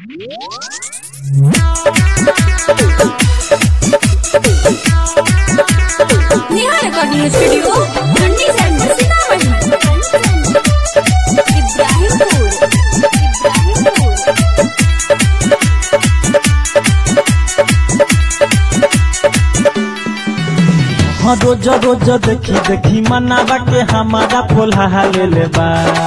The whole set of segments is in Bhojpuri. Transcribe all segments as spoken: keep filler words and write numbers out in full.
Neha recording studio Mandi centre Sitamarhi. Ibrahimpur हाँ रोज रोज देखी देखी मनावा के हमारा पोल्हा ले ले बा।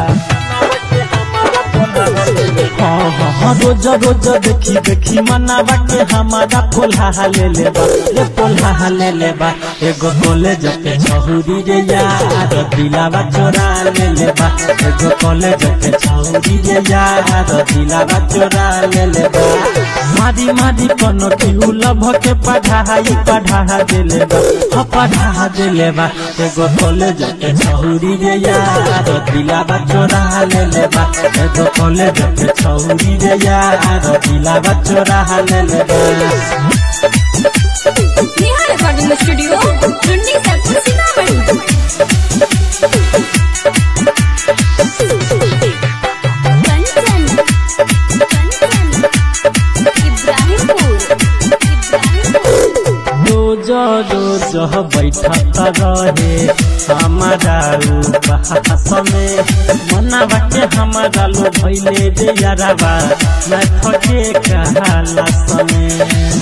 हाँ हाँ हाँ रोज रोज देखी देखी मनावा के हमारा पोल्हा ले ले बा। ये पोल्हा ले ले बा एगो कॉलेज के छहुरी रे यार दिलावा चोरा ले ले बा। एगो कॉलेज के छहुरी रे यार दिलावा चोरा ले ले बा। मारी मारी कोनो की लभ के पढ़ाई पढ़ा देले बा। हाँ पढ़ा देले बा एगो कॉलेज के छहुरी रे यार दिलावा चोरा ले ले बा। एगो कॉलेज के छहुरी रे यार दिलावा चोरा ले ले बा। Neha recording studio Mandi centre Sitamarhi. Kanchan Ibrahimpur रोज रोज बैठत रहे हमारा उपहास में मनावा के हमारा लो भैले रे यारबा मैं थके कहाला समय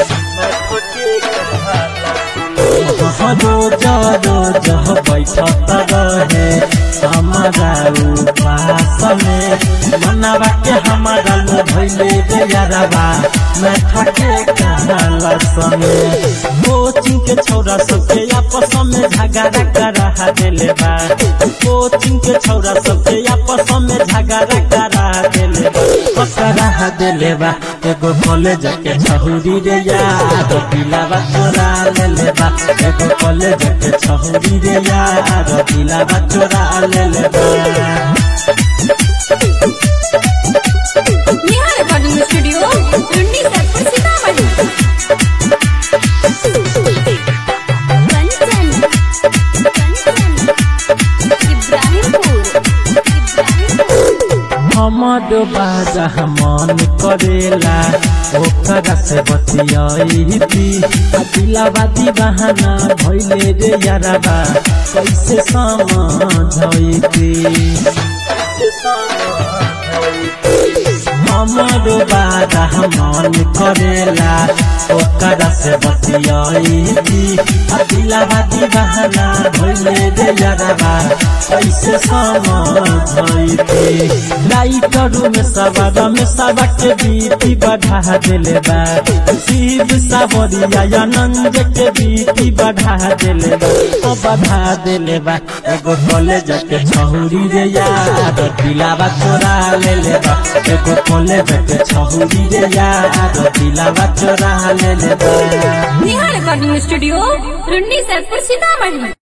रोज रोज बैठत रहे हमारा उपहास में मनावा के हमारा लो भैले रे यारबा मैं थके कहाला समय। कोचिंग के छौरा सबके आपस में झगड़ा करा देले बा। कोचिंग के छौरा सबके आपस में झगड़ा करा देले बा। करा देले बा एगो कॉलेज के छहुरी रे यार दिलावा चोरा ले ले बा। एगो कॉलेज के छहुरी रे यार दिलावा चोरा ले ले बा। Neha recording studio Mandi centre Sitamarhi. Kanchan Ibrahimpur हमर बाजा मन करेला ओकरा से बतियाईती। दिलावा दीवाना भइले रे यारबा कैसे समझाईती। हमर बाजा मन करेला ओकरा से बतियाईती। दिलावा दीवाना भइले रे यारबा कैसे समझाईती। लाइटर में सवार में सवा के बीती बढ़ा देले बा। शिव सावरिया आनंद के बीती बढ़ा देले बा। ओ बढ़ा देले बा एगो कॉलेज के छहुरी रे यार दिलावा चोरा ले ले बा। एगो कॉलेज के छहुरी रे यार दिलावा चोरा ले ले बा। Neha recording studio Mandi centre Sitamarhi.